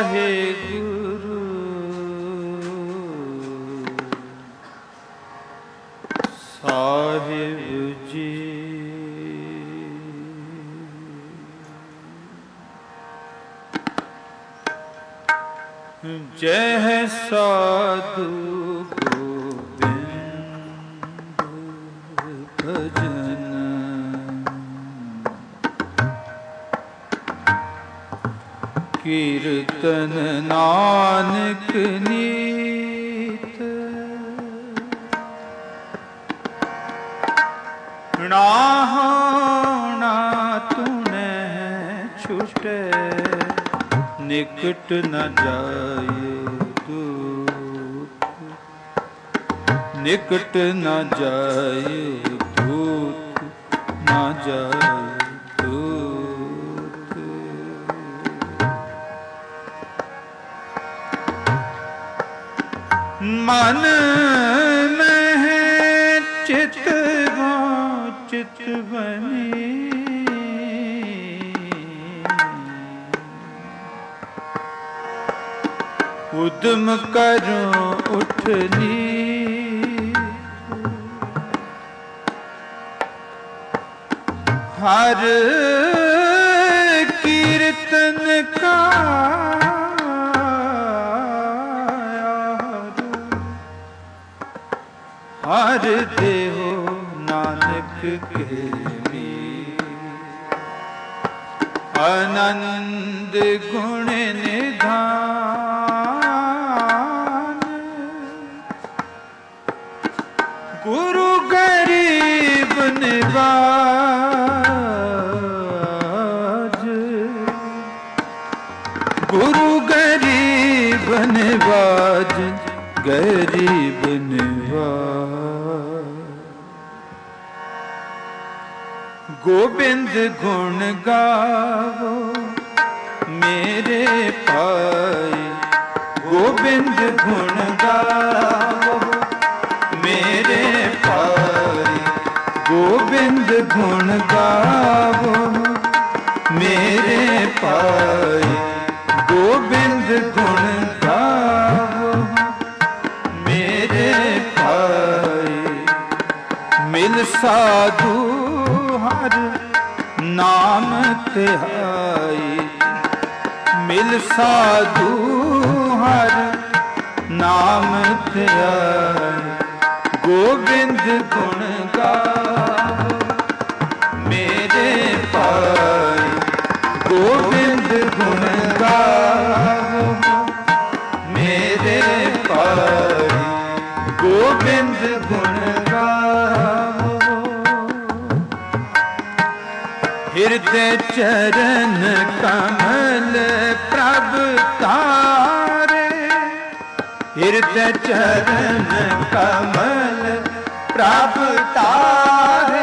वाहेगुरु साहिब जी। जय साधु गोविंद भजन, कीर्तन नानक नीत, नाहना तूने छुटे, निकट न जाए दूत, निकट न जाए दूत, न जाए दूत। मन में चित चित बनी, उद्यम करूं उठनी, हर कीर्तन का हर देहो नानक के मीत, आनंद गुण निधान, गुरु गरीब निवाज, गुरु गरीब निवाज, गरीब निवाज। गोविंद गुण गावो मेरे पाई, गोविंद गुण गावो मेरे पाई, गोविंद गुण गावो मेरे पाई, गोविंद गुण गावो मेरे पाई। मिल साधु हर नाम तिहाई, मिल साधु हर नाम तिहाई, गोविंद गुण गावो मेरे पाई, गोविंद गुण गावो मेरे पाई, गोविंद गुण गावो। हृदय चरण कमल प्रभ तारे, हृदय चरण कमल प्रभ तारे,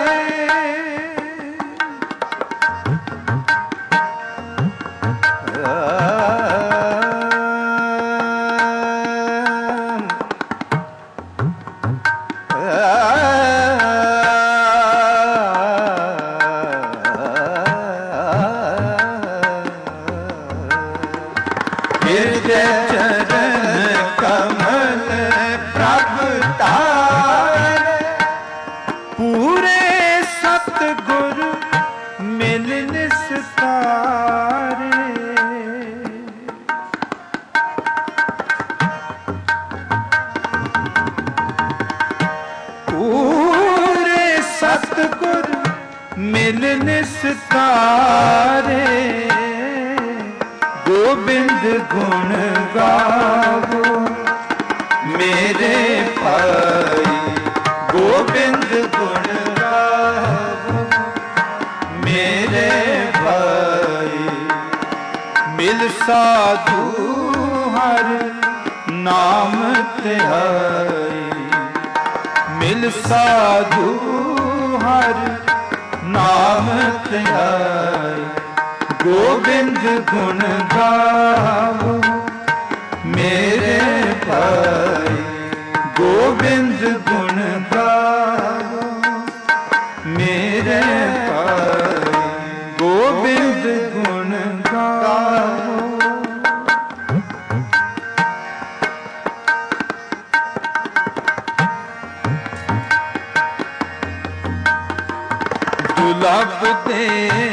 मिल निस्तारे, गोविंद गुण गावो मेरे पाई, गोविंद गुण गावो मेरे भाई। मिल साधु हर नाम तिहाई, मिल साधु हर नाम तिहाई, गोविंद गुण गावो मेरे भाई, गोविंद गुण गावो मेरे भाई, गोविंद गुण गावो। दुलभ दे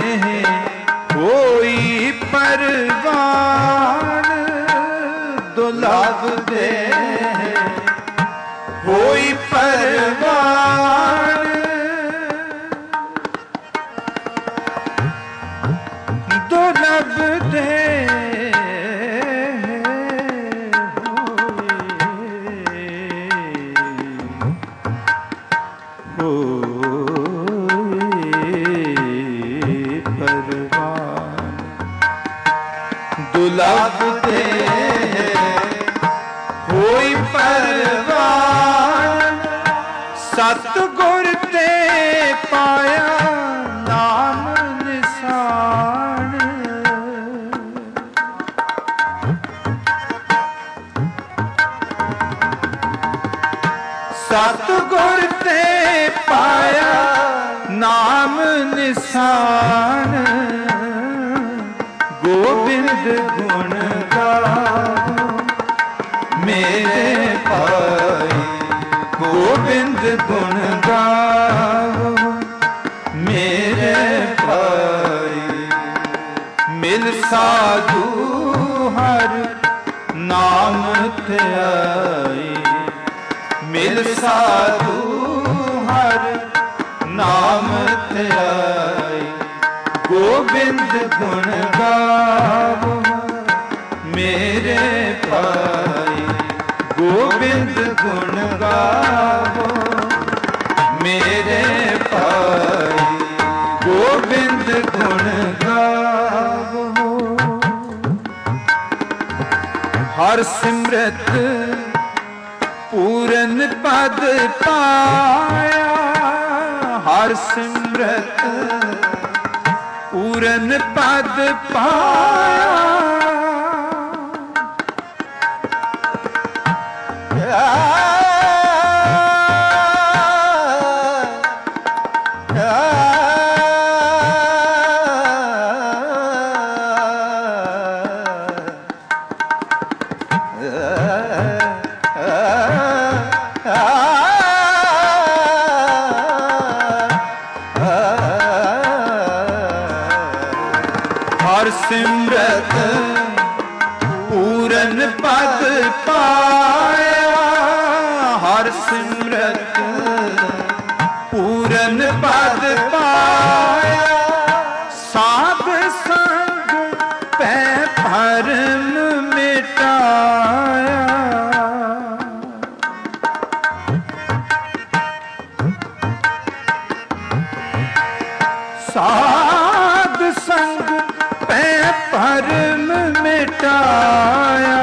होई परवान, दुलभ दे होई परवान, दुलभ दे दुलभ दे होई परवान, सतगुर ते पाया नाम निशान, सतगुर ते पाया नाम निशान, गोबिंद गुण गावो मेरे भाई, गोबिंद गुण गावो मेरे भाई, मिल साधु हर नाम ध्याई, मिल साधु हर नाम ध्याई, गोबिंद गुण गावो मेरे भाई, गोबिंद गुण गावो मेरे भाई, गोबिंद गुण गावो। हर सिमरत पूरन पद पाया, हर सिमरत पूरन पद पाया, हर सिमरत पूरन पद पाया, हर सिमरत पूरन पद पाया, साध संग पै भरम मिटाया, साध संग पै भरम मिटाया,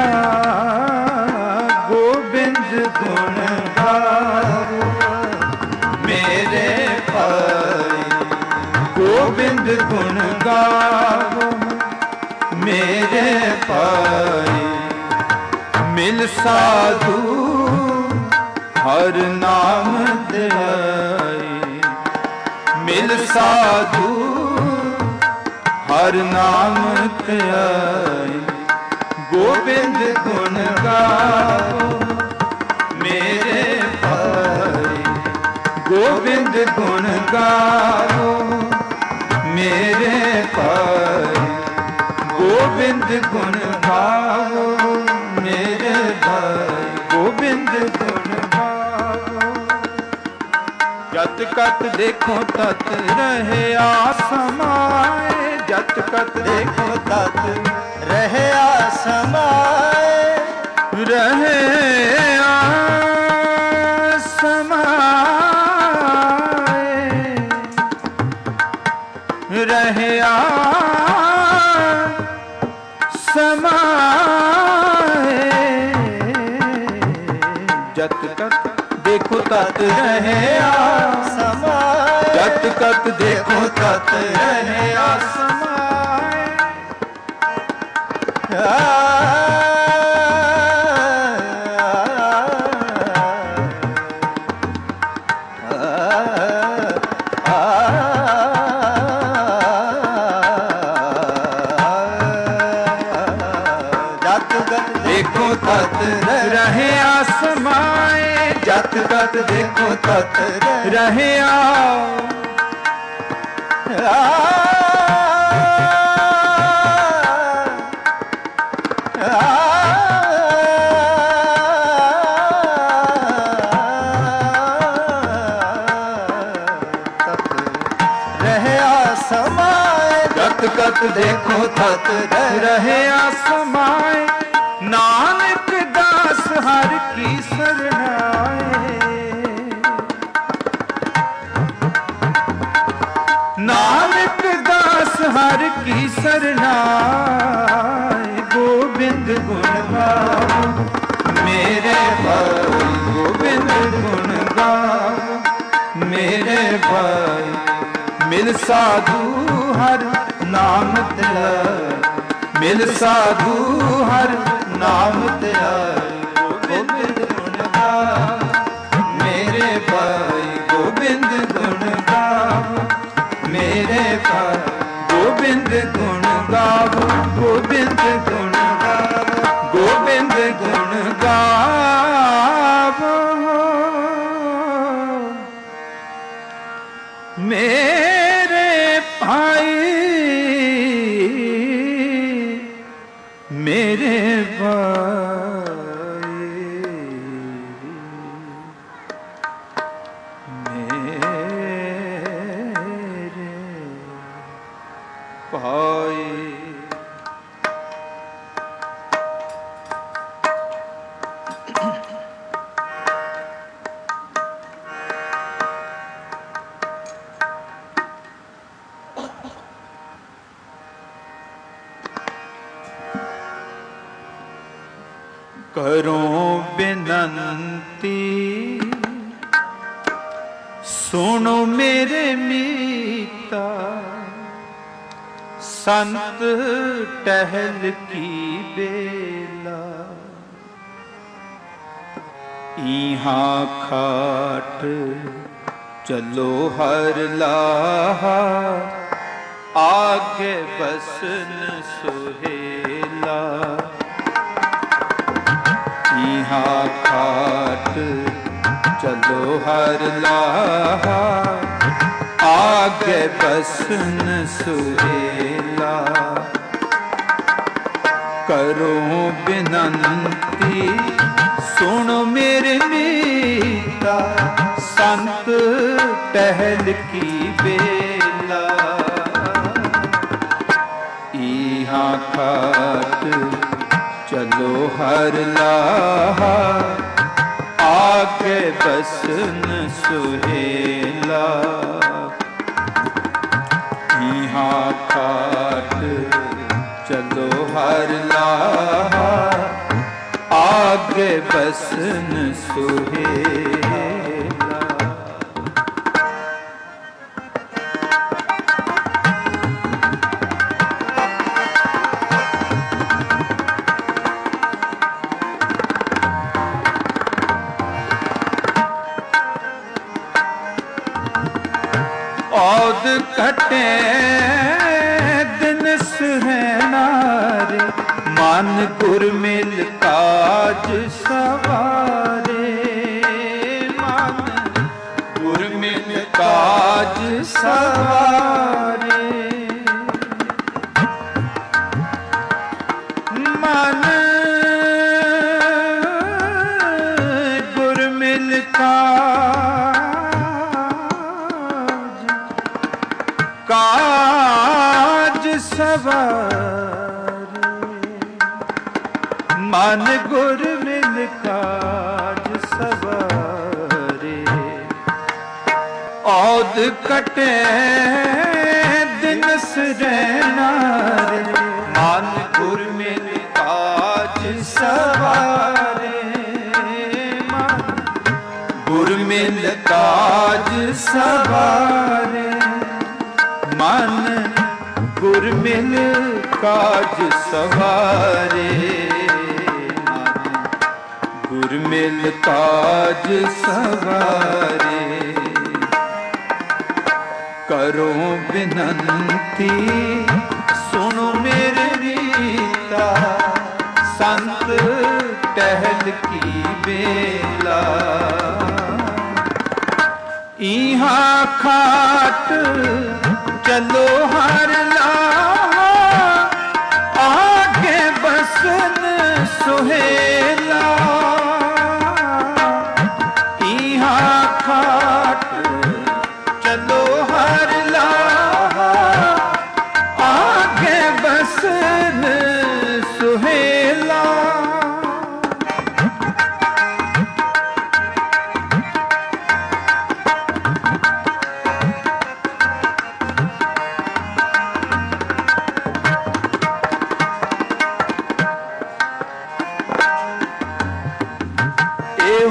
गोबिंद गुण गावो मेरे भाई, गोबिंद गुण गावो मेरे भाई, मिल साधु हर नाम ध्याई, मिल साधु हर नाम ध्याई, गोबिंद गुण गावो मेरे भाई, गोबिंद गुण गावो मेरे भाई, गोबिंद गुण गावो मेरे भाई, गोबिंद गुण गावो। जत कत देखो तत रहे आसमाए, जत कत देखो तत रहे आसमाए, रहे आसमाए, रहे आसमाए, जत कत देखो तत रहे आसमाए, जत कत देखो तत रहे आसमाए, देखो तत रहे आसमाए, जत कत देखो तत रहे ਕਤ ਦੇਖੋ ਤਤ ਰਹਿਆ ਸਮਾਏ, ਨਾਨਕ ਦਾਸ ਹਰ ਕੀ ਸਰਣਾਏ। ਨਾਨਕ ਦਾਸ ਹਰ ਕੀ ਸਰਣਾਏ, ਗੋਬਿੰਦ ਗੁਣ ਗਾਵੋ ਮੇਰੇ ਭਾਈ, ਗੋਬਿੰਦ ਗੁਣ ਗਾਵੋ ਮੇਰੇ ਭਾਈ। ਮਿਲ ਸਾਧੂ ਹਰ ਨਾਮ ਧਿਆਏ, ਮਿਲ ਸਾਧੂ ਹਰ ਨਾਮ ਧਿਆਏ, ਗੋਬਿੰਦ ਗੁਣ ਗਾਵੋ ਮੇਰੇ ਭਾਈ, ਗੋਬਿੰਦ ਗੁਣ ਗਾਵੋ ਮੇਰੇ ਭਾਈ। ਗੋਬਿੰਦ ਗੁਣ ਗਾਵੋ, ਗੋਬਿੰਦ ਗੁਣ ਗਾਵੋ, ਗੋਬਿੰਦ ਗੁਣ ਗਾਵੋ ਮੇਰੇ ਭਾਈ, ਮੇਰੇ ਭਾਈ, ਮੇਰੇ ਭਾਈ। ਕਰੋ ਬੇਨੰਤੀ ਸੁਣੋ ਮੇਰੇ ਮੀਤਾ, ਸੰਤ ਟਹਿਲ ਕੀ ਬੇਲਾ। ਇਹਾਂ ਖਾਟ ਚਲੋ ਹਰ ਲਾਹਾ, ਆਗੇ ਬਸਨ ਸੁਹੇਲਾ। ਇਹਾਂ ਖਾਟ ਚਲੋ ਹਰ ਲਾਹਾ, ਆਗੇ ਬਸਨ ਸੁਹੇਲਾ। ਕਰੋ ਬਿਨੰਤੀ ਸੁਣੋ ਮੇਰੇ ਮੀਤਾ, ਸੰਤ ਟਹਿਲ ਕੀ ਬੇਲਾ। ਇਹਾਂ ਖਾਟ ਚਲੋ ਹਰ ਲਾਹਾ, ਆਗੇ ਬਸਨ ਸੁਹੇਲਾ। ਇਹਾਂ ਖਾਟ ਚਲੋ ਹਰ ਲਾਹਾ, ਆਗੇ ਬਸਨ ਸੁਹੇਲਾ। ਔਦ ਘਟੇ ਦਿਨ ਸੁਹੈਨਾਰੇ, ਮਨ ਗੁਰ ਮਿਲ ਕਾਜ ਸਵਾਰੇ। ਮਨ ਗੁਰ ਮਿਲ ਕਾਜ ਸਵਾਰੇ। ਮਨ ਗੁਰ ਮਿਲ ਕਾਜ ਸਵਾਰੇ। ਮਨ ਗੁਰ ਮਿਲ ਕਾਜ ਸਵਾਰੇ। ਔਦ ਕਟੇ ਦਿਨ ਸਰੈਨਾਰੇ, ਮਨ ਗੁਰ ਮਿਲ ਕਾਜ ਸਵਾਰੇ। ਮਨ ਗੁਰ ਮਿਲ ਕਾਜ ਸਵਾਰੇ। ਮਨ ਗੁਰ ਮਿਲ ਕਾਜ ਸਵਾਰੇ। ਮਨ ਗੁਰ ਮਿਲ ਕਾਜ ਸਵਾਰੇ। ਕਰੋ ਬਿਨੰਤੀ ਸੁਣੋ ਮੇਰੇ ਰੀਤਾ, ਸੰਤ ਟਹਿਲ ਕੀ ਬੇਲਾ। ਇਹਾਂ ਖਾਟ ਚਲ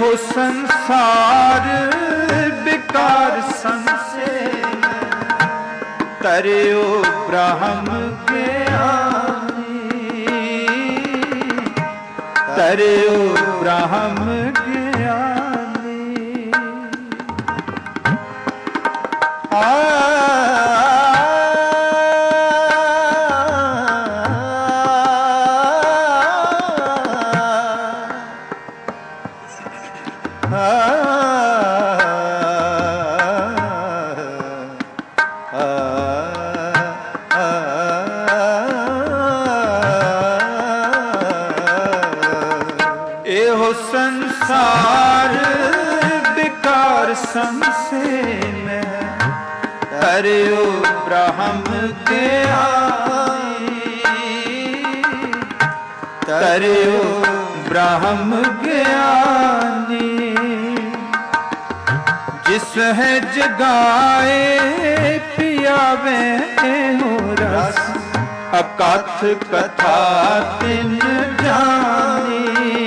एहो संसार विकार संसे तरियो ब्रह्म ज्ञानी, तरियो ब्रह्म ज्ञानी। एहो संसार विकार संसे में तरियो ब्रह्म ज्ञानी, तरियो ब्रह्म ज्ञानी। जिस है जगाए पियावे हो रस, अकथ कथा तिन जानी,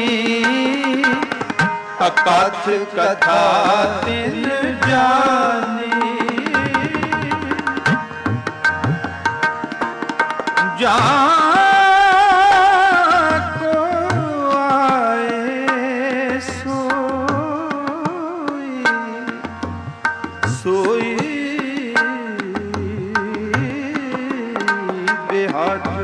अकथ कथा तिन जानी। जाको आए सोई, सोई बेहाजो।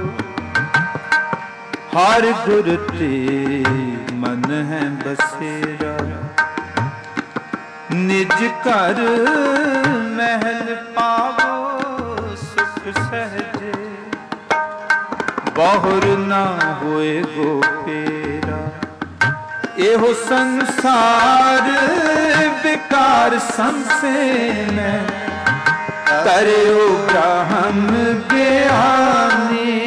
हर गुर ते मन है बसेरा, निज घर महल पावो सुख सहजे। बहुर ना होए गो फेरा, एहो संसार विकार संसे में तरियो ब्रह्म ज्ञानी,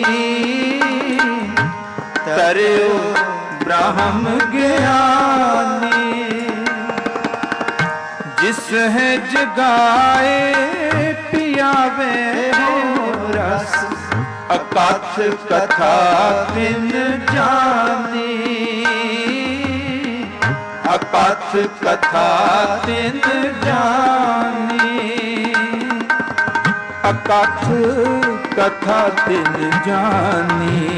तरियो ब्रह्म ज्ञानी। जिस है जगाए पियावे हो रस, अकथ कथा तिन जानी, अकथ कथा तिन जानी, अकथ कथा तिन जानी,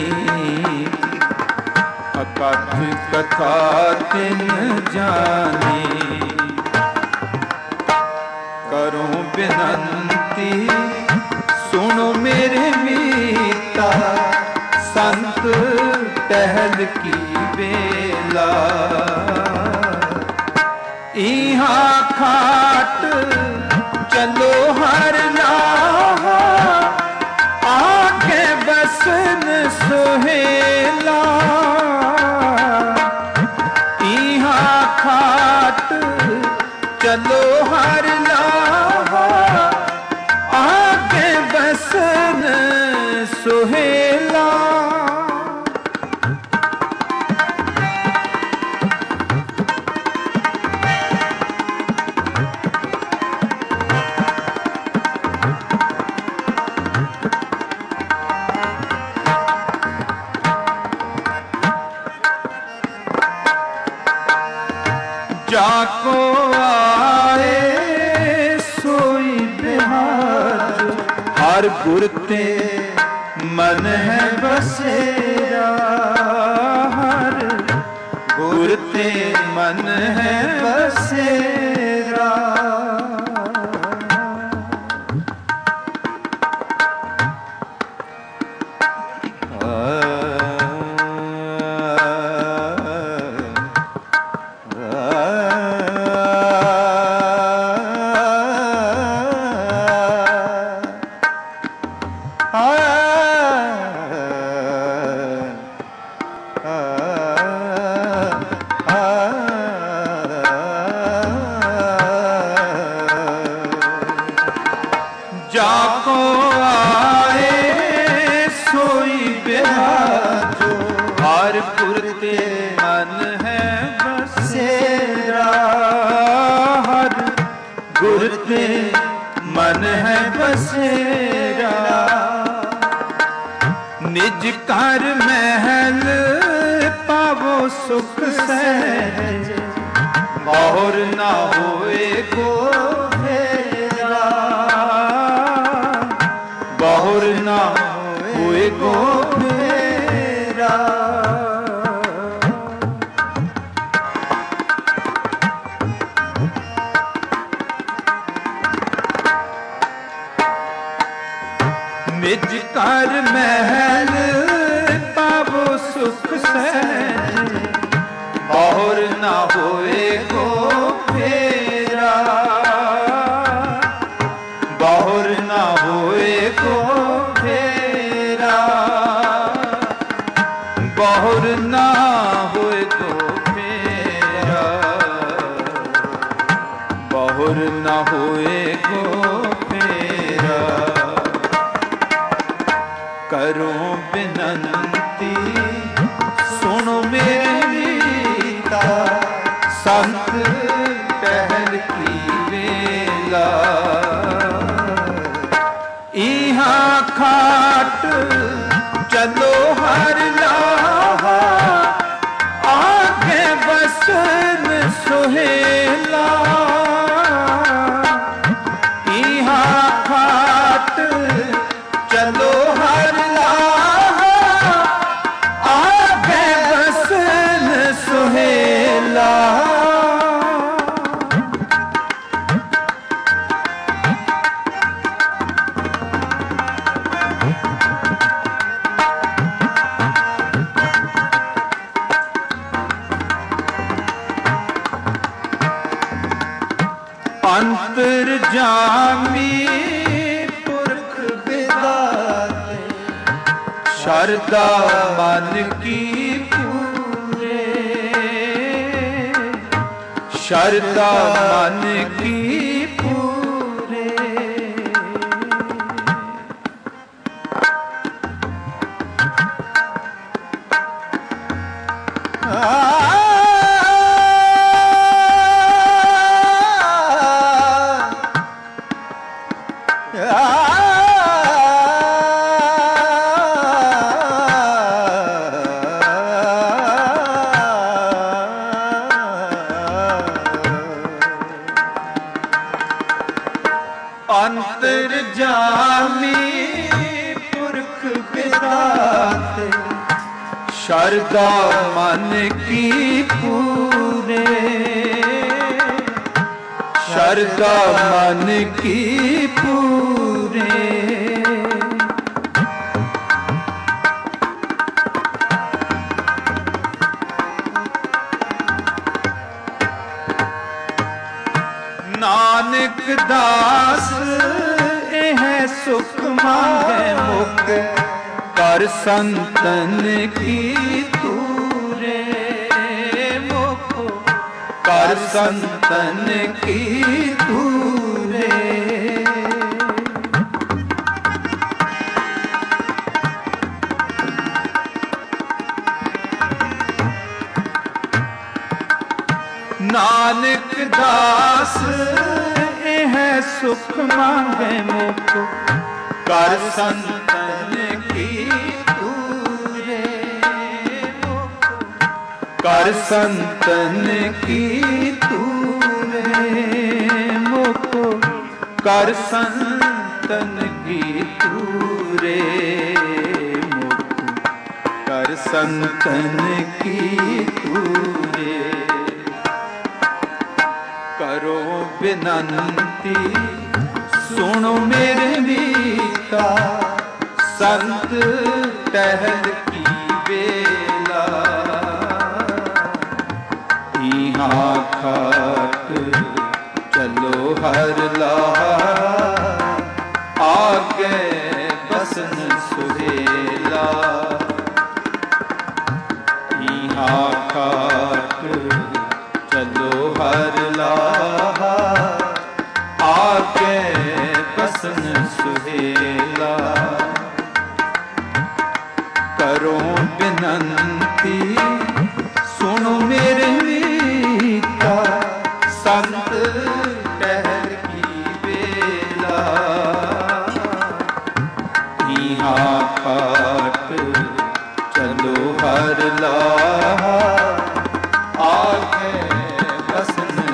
अकथ कथा तिन जानी। करो बिनती सुनो मेरे मीता, संत टहल की बेला। इहाँ खाट चलो हर लाहा, आगे बसन सुहेला। इहाँ खाट चलो हर लाहा, आगे बसन सुहेला। जाको आए सोई बिहार, हर गुर ते मन है बसेरा, हर गुर ते मन है बसेरा। जाको आए सोई बिहाजो, हर गुर ते मन है बसेरा, हर गुर ते मन है बसेरा। निज घर महल पावो सुख सहज, बहुर ना होए को फेरा, बहुर ना होए को फेरा। निज कर महल पावो सुख सहज, बहुर ना होए को फेरा, बहुर ना होए को फेरा, बहुर ना होए को फेरा, बहुर ना होए को फेरा। करो बिनती सुनो मेरी मीता, संत टहल की वेला। इहाँ खाट चलो हर लाहा, आगे बसन सुहेला। इहाँ खाट चलो हर लाहा, आगे बसन सुहेला। अंतर्जामी पुरख विदाते, शरदा मन की पूरे, शरदा मन की पूरे। अंतर्जामी पुरख विदाते, शरदा मन की पूरे, शरदा मन की पूरे। नानक दास एह सुख मांगे मुख, कर संतन की तूरे मुख, कर संतन की तूरे। नानक दास एह सुख मांगे मुख, कर संतन की तूरे मुख, कर संतन की तूरे मुख, कर संतन की तूरे मुख, कर संतन की तूरे। करो बिनती सुनो मेरे मीता, संत टहल की बेला। इहाँ खाट चलो हर लाहा, आगे बसन सुहेला। इहाँ खाट चलो हर लाहा, आगे बसन सुहेला। करो बिनती सुनो मेरे मीता, संत टहल की बेला। इहाँ खाट चलो हर लाहा, आगे बसन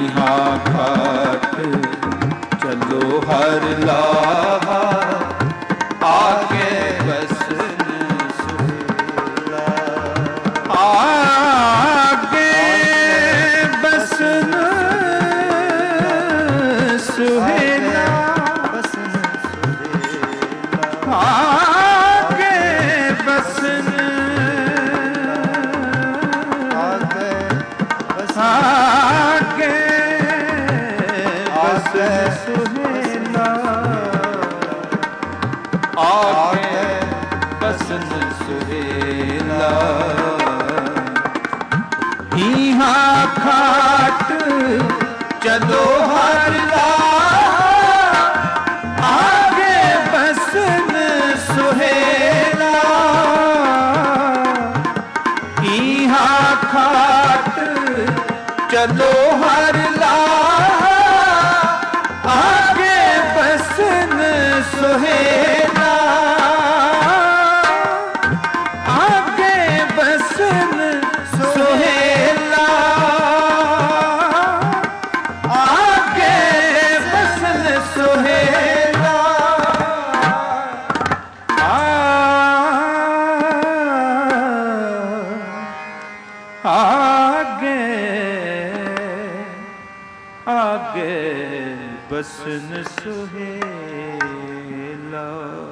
ईहा खाट चलो हर लाहा आगे बसन सुहेला आगे बसन सुहेला आगे बसन आगे बसन सुहेला आगे बसन सुहेला ईहा खाट चलो हर आगे बसन सुहेला ईहा खाट चलो हर आगे बसन सुहेला आगे बसन सुहेला आगे बसन सुहेला आगे आगे बसन सुहेला।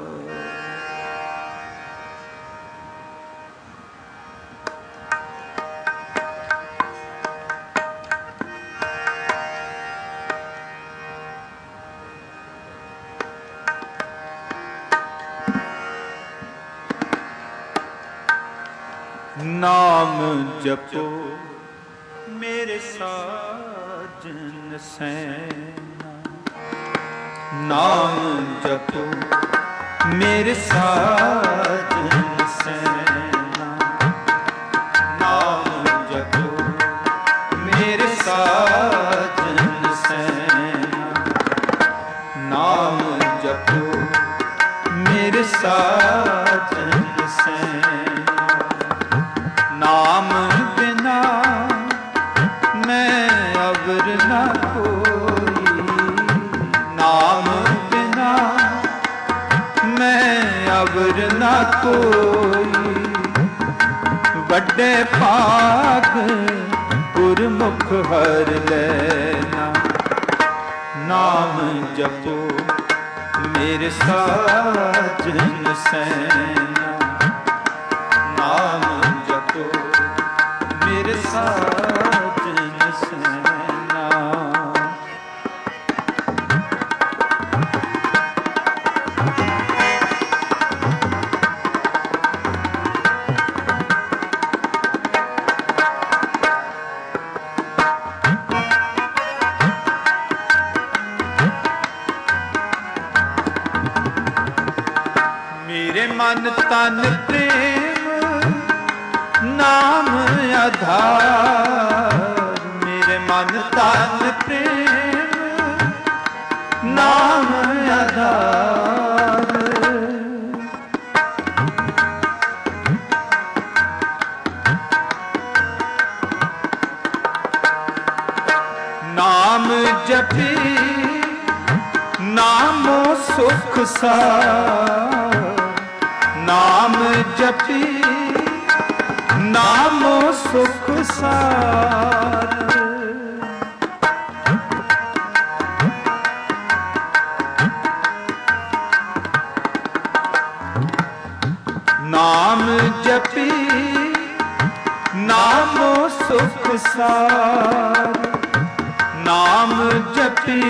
नाम जपो मेरे साजन सैना नाम जपो मेरे साजन सैना नाम जपो मेरे साजन सैना नाम जपो मेरे साजन सैना नाम बिना मैं अवर न कोई नाम बिना मैं अवर न कोई वड्डे भाग गुरमुख हर लेना नाम जपो मेरे साजन सैना नाम जपो मेरे साजन सैना। मेरे मन तन प्रेम नाम आधार मेरे मन तन प्रेम नाम आधार नाम जपी नामो सुख सार नाम जपी नामो सुख सार नाम जपी नामो सुख सार नाम जपी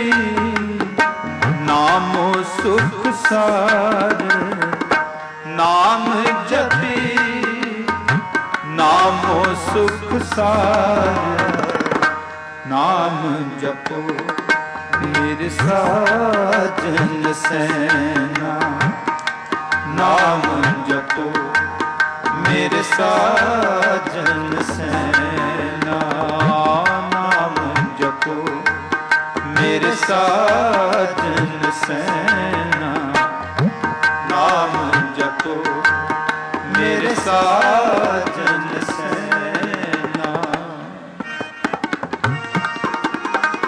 नामो सुख सार नाम जपी नामो सुख सार नाम जपो मेरे साजन सैना नाम जपो मेरे साजन सैना नाम जपो मेरे साजन सैना नाम जपो मेरे साजन सैना।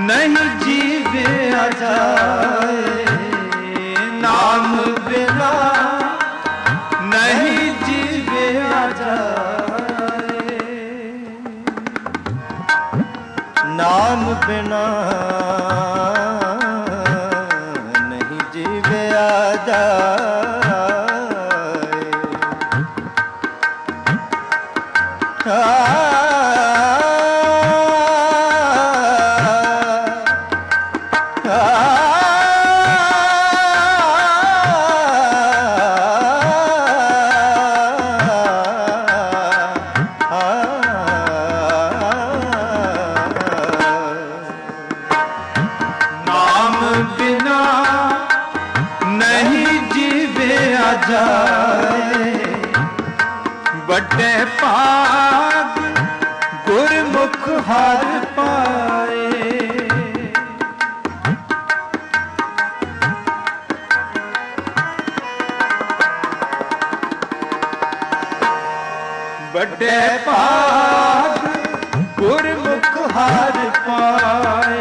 नहीं जीव्या जाए, नाम बिना नहीं जीव्या जाए, नाम बिना नहीं जीव्या जाए। जाए, बड़े भाग गुरमुख हर पाए, बड़े भाग गुरमुख हर पाए,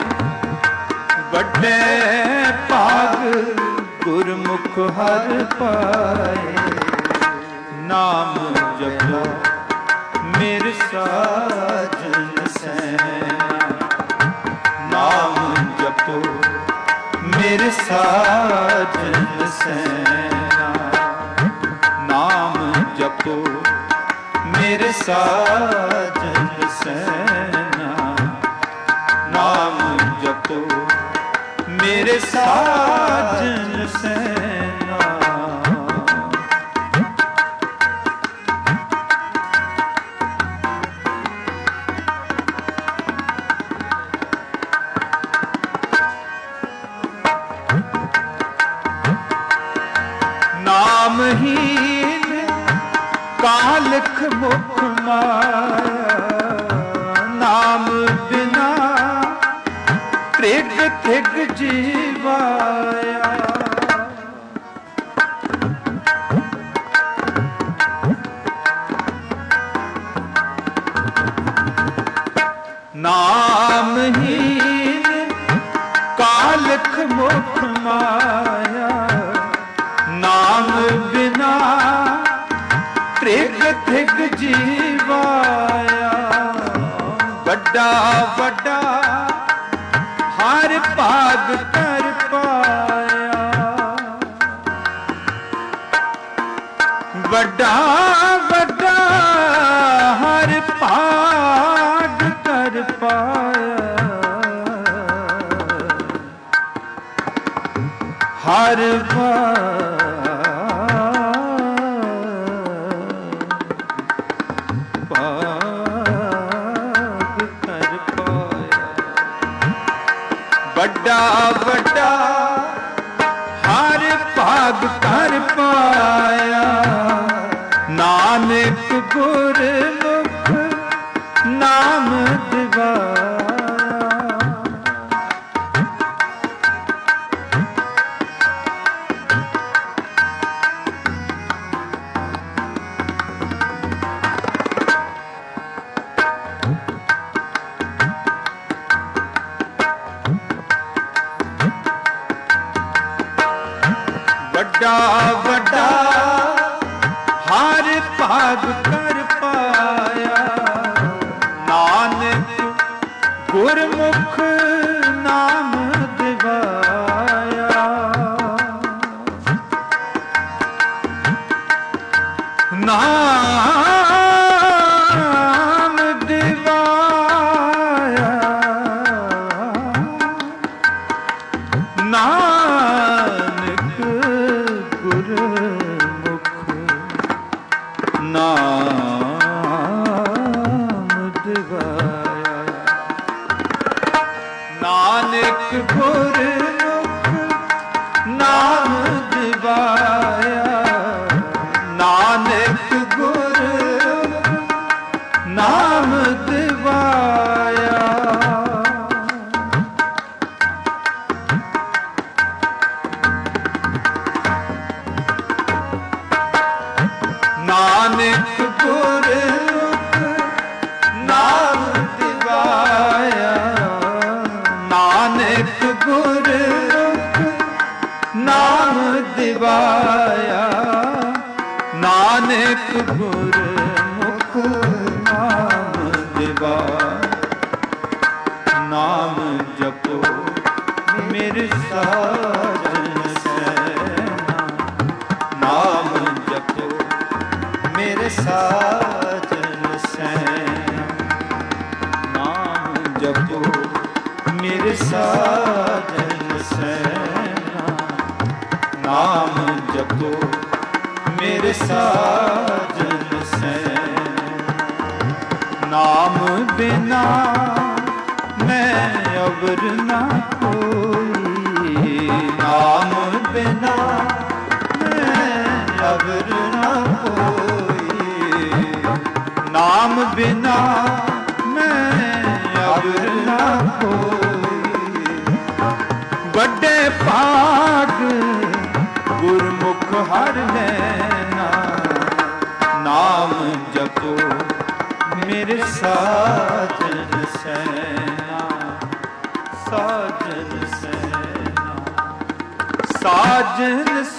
बड़े भाग गुरमुख हर पाए। नाम जपो मेरे साजन सैना, नाम जपो मेरे साजन सैना, नाम जपो मेरे साजन सैना, नाम जपो मेरे साजन सैना। नामहीन कालख मुख माया, नाम बिना त्रिग त्रिग जीवाया, नामहीन कालख मुख माया, नाम बिना त्रिग त्रिग जीवाया, बड़ा बड़ा हर भाग कर पाया, बड़ा बड़ा हर भाग कर पाया, हर भाग कर पाया, बड़ा बड़ा हर भाग कर पाया। नानक गुरमुख नाम दिवाया, बड़ा बड़ा हर भाग कर पाया। नानक गुरमुख नाम दिवाया, नाम दिवाया, नानक गुरमुख नाम दिवाया, नानक गुरमुख नाम दिवाया, नानक गुरमुख नाम दिवाया। नानक गुरमुख नाम दिवाया, ਗੁਰਮੁਖ ਨਾਮ ਦਿਵਾਰ। ਨਾਮ ਜਪੋ ਮੇਰੇ ਸਾਜਨ ਸੈਨਾ। ਨਾਮ ਜਪੋ ਮੇਰੇ ਸਾਜਨ ਸੈਨਾ। ਨਾਮ ਜਪੋ ਮੇਰੇ ਸਾਜਨ ਸੈਨਾ। ਨਾਮ ਜਪੋ ਮੇਰੇ ਸਾਜਨ ਸੈਨਾ। ਨਾਮ ਬਿਨਾ ਮੈਂ ਅਵਰ ਨਾ ਕੋਈ। ਨਾਮ ਬਿਨਾ ਮੈਂ ਅਵਰ ਨਾ ਕੋਈ। ਨਾਮ ਬਿਨਾ ਮੈਂ ਅਵਰ ਨਾ ਕੋਈ। ਵੱਡੇ ਭਾਗ ਗੁਰਮੁਖ ਹਰ ਲੈਣਾ। ਨਾਮ ਜਪੋ ਮੇਰੇ ਸਾਜਨ ਸੈਨਾ। ਸਾਜਨ ਸੈਨਾ। ਸਾਜਨ